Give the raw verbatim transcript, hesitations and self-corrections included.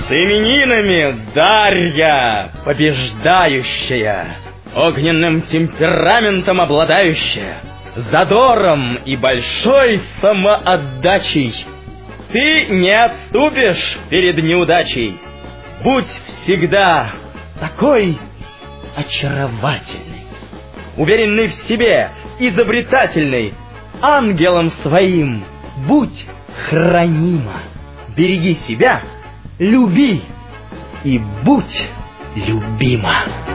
С именинами, Дарья, побеждающая, огненным темпераментом обладающая, задором и большой самоотдачей. Ты не отступишь перед неудачей. Будь всегда такой очаровательный, уверенный в себе, изобретательный, ангелом своим будь хранима. Береги себя, люби и будь любима.